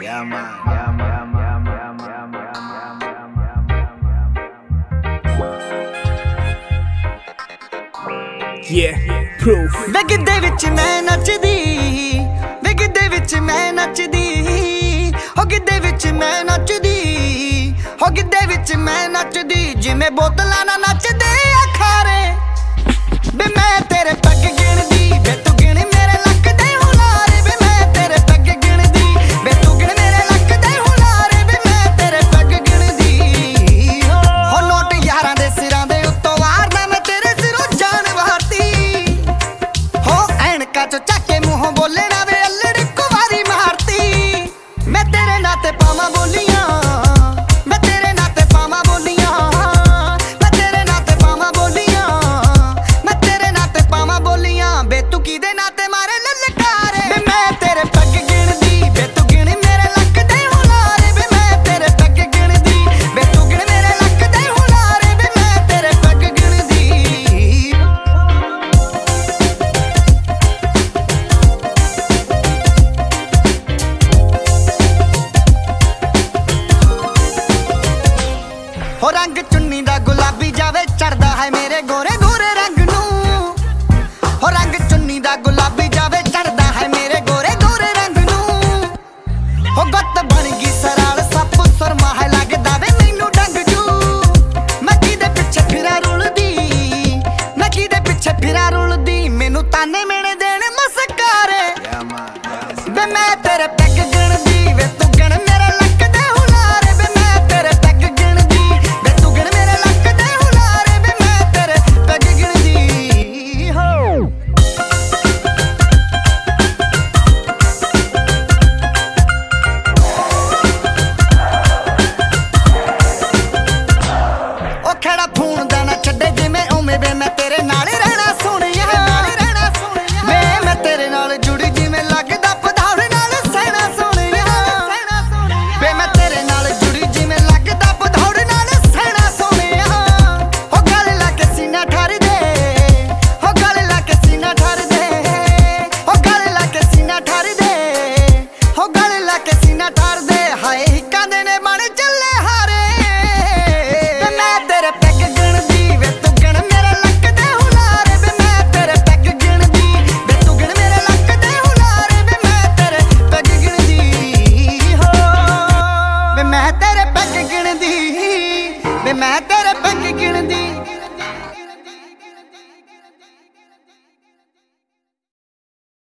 Yeah, man. Yeah, proof. ਵੇ ਗਿੱਧੇ ਵਿੱਚ ਮੈਂ ਨੱਚਦੀ, ਵੇ ਗਿੱਧੇ ਵਿੱਚ ਮੈਂ ਨੱਚਦੀ, ਹੋ ਗਿੱਧੇ ਵਿੱਚ ਮੈਂ ਨੱਚਦੀ, ਹੋ ਗਿੱਧੇ ਵਿੱਚ ਮੈਂ ਨੱਚਦੀ, ਜਿਵੇਂ ਬੋਤਲਾਂ ਨਾਲ ਨੱਚਦੇ ਆ ਖਾਰੇ। ਵੇ ਮੈਂ ਤੇਰੇ ਪੱਗ ਗਿਣਦੀ, ਵੇ ਤੂੰ ਗਿਣ ਮੇਰੇ ਲੱਕ ਦੇ ਹੁਲਾਰੇ। ਵੇ ਮੈਂ ਤੇਰੇ ਪੱਗ ਗਿਣਦੀ, ਵੇ ਤੂੰ ਗਿਣ ਮੇਰੇ ਲੱਕ ਦੇ ਹੁਲਾਰੇ। ਵੇ ਮੈਂ ਤੇਰੇ ਪੱਗ ਗਿਣਦੀ, ਹੋ ਨੋਟ ਯਾਰਾਂ ਦੇ ਸਿਰਾਂ ਦੇ ਉੱਤੋਂ ਵਾਰਨਾ ਮੈਂ ਤੇਰੇ ਸਿਰੋਂ ਜਾਨ ਵਾਰਤੀ। ਹੋ ਐਨਕਾਂ ਚੋਂ ਚੱਕ ਕੇ ਮੂੰਹੋਂ ਬੋਲੇ ਨਾ ਵੇ ਅੱਲੜੀ ਕੁਵਾਰੀ ਮਾਰਤੀ। ਮੈਂ ਤੇਰੇ ਨਾਂ ਤੇ ਪਾਵਾਂ ਬੋਲੀਆਂ, ਮੈਂ ਤੇਰੇ ਨਾਂ ਤੇ ਪਾਵਾਂ ਬੋਲੀਆਂ, ਮੈਂ ਤੇਰੇ ਨਾਂ ਤੇ ਪਾਵਾਂ ਬੋਲੀਆਂ, ਮੈਂ ਤੇਰੇ ਨਾਂ ਤੇ ਪਾਵਾਂ ਬੋਲੀਆਂ। ਵੇ ਤੂੰ ਕਿਹਦੇ ਨਾਂ ਤੇ ਮਾਰੇ ਲਲਕਾਰੇ। ਵੇ ਮੈਂ ਤੇਰੇ ਪੱਗ ਗਿਣਦੀ, ਵੇ ਤੂੰ ਗਿਣ ਮੇਰੇ ਲੱਕ ਦੇ ਹੁਲਾਰੇ। ਵੇ ਮੈਂ ਤੇਰੇ ਪੱਗ ਗਿਣਦੀ, ਵੇ ਤੂੰ ਗਿਣ ਮੇਰੇ ਲੱਕ ਦੇ ਹੁਲਾਰੇ। ਵੇ ਮੈਂ ਤੇਰੇ ਪੱਗ ਗਿਣਦੀ। ਹੋ ਰੰਗ ਚੁੰਨੀ ਦਾ ਗੁਲਾਬੀ ਜਾਵੇ ਚੜਦਾ ਹੈ ਮੇਰੇ ਗੋਰੇ ਗੋਰੇ ਰੰਗ ਨੂੰ। ਹੋ ਰੰਗ ਚੁੰਨੀ ਦਾ ਗੁਲਾਬੀ ਜਾਵੇ ਚੜਦਾ ਹੈ ਮੇਰੇ ਗੋਰੇ ਗੋਰੇ ਰੰਗ ਨੂੰ। ਹੋ ਗੱਤ ਬਣ ਗਈ ਸਰਾਲ ਸੱਪ ਸੁਰਮਾ ਹੈ ਲੱਗਦਾ ਵੇ ਮੈਨੂੰ ਡੰਗ ਜੂ। ਮੈਂ ਕਿਹਦੇ ਪਿੱਛੇ ਫਿਰਾਂ ਰੁਲਦੀ, ਮੈਂ ਕਿਹਦੇ ਪਿੱਛੇ ਫਿਰਾਂ ਰੁਲਦੀ, ਮੈਨੂੰ ਤਾਨੇ